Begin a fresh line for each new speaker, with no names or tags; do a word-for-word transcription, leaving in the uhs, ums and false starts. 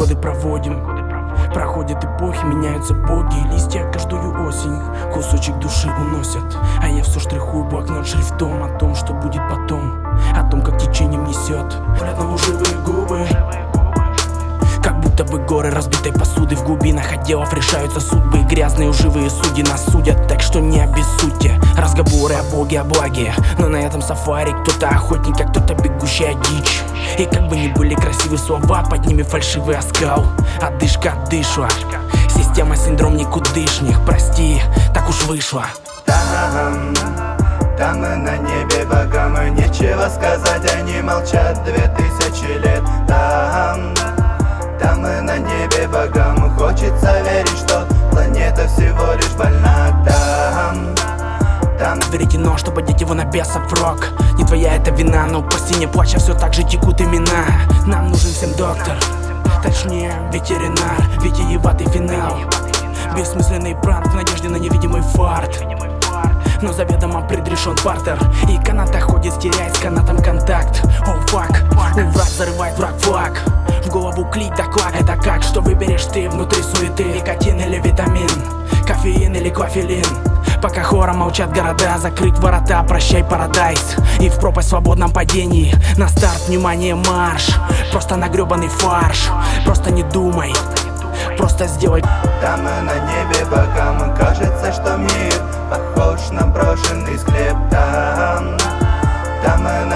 годы проводим. Проходят эпохи, меняются боги и листья каждую осень. Кусочек души уносят, а я все штрихую блокнот шрифтом о том, что будет потом, о том, как течением несет. Рядом лживые губы, как будто бы горы разбитой посуды. В глубинах отделов решаются судьбы, и грязные лживые судьи нас судят, так что не обессудьте. Разговоры о боге, о благе, но на этом сафари кто-то охотник, а кто-то бегущая дичь. И как бы ни были красивые слова, под ними фальшивый оскал. Одышка отдышла, система синдром никудышних. Прости, так уж вышло.
Там, там и на небе богам и нечего сказать, они молчат две тысячи лет. Там, там и на небе богам хочется верить, что планета всего лишь больна. Там, там
Веретено, чтобы одеть его на бесов в рок. Не твоя это вина, но по стене плача все так же текут имена. Нам нужен всем доктор, точнее ветеринар, витиеватый финал. Бессмысленный пранк в надежде на невидимый фарт, но заведомо предрешен партер. И каната ходит, теряет с канатом контакт. О, фак, враг зарывает враг флаг. В голову клик доклад, это как, что выберешь ты внутри суеты? Никотин или витамин, кофеин или кофелин? Пока хором молчат города, закрыть ворота, прощай парадайз. И в пропасть в свободном падении, на старт, внимание, марш. Просто нагребанный фарш, просто не думай, просто сделай.
Там и на небе богам кажется, что мир похож на брошенный склеп. Там, там и